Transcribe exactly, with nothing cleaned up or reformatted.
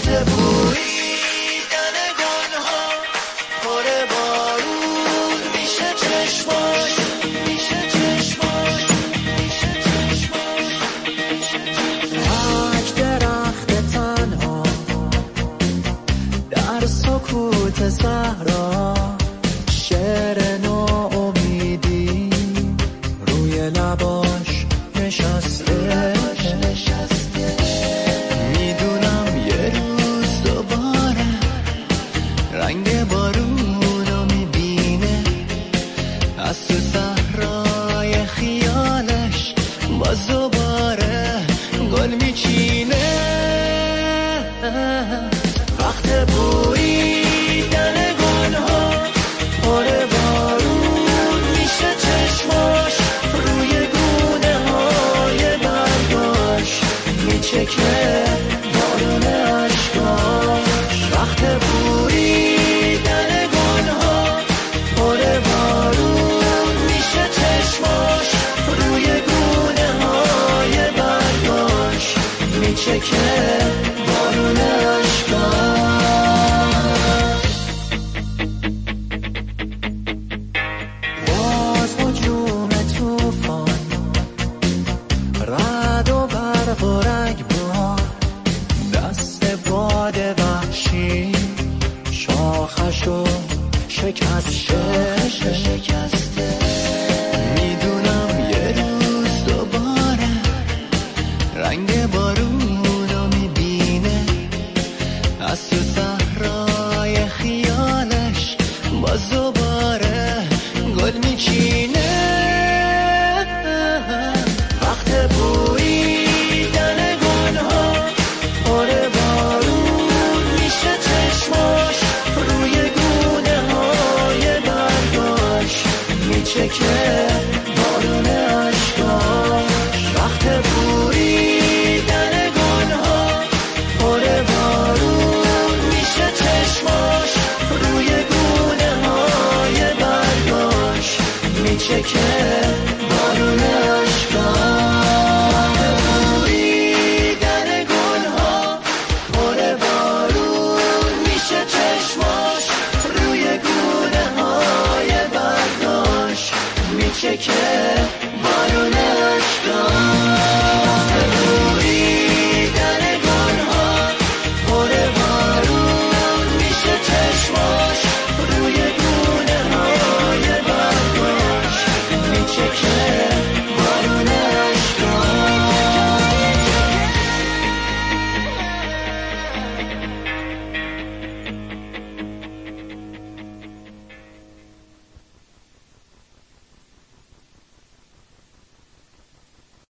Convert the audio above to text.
وقت بویدن گلها پر بارون میشه چشماش میشه چشماش میشه چشماش تک درخت تنها در سکوت صحرا شعر ناامیدی روی لباش نشسته میدونم یه روز دوباره رنگ بارونو میبینه از تو صحرای خیالش باز دوباره گل میچینه وقت بویدن گلها پر بارون میشه چشماش روی گونه های برگاش میچکه بارون عشقاش وقت بویدن گلها پر بارون میشه چشماش روی گونه های برگاش میچکه بارون عشقاش باز هجوم توفان رعد و برق و رگبار دست باد وحشی شاخشو شکسته میدونم یه روز دوباره رنگ بارونو میبینه از تو صحرای خیالش باز دوباره گل میچینه وقت بویدن گلها پر بارون میشه چشماش روی گونه های برگاش میچکه بارون عشقاش وقت بویدن گلها پر بارون میشه چشماش روی گونه های برگاش میچکه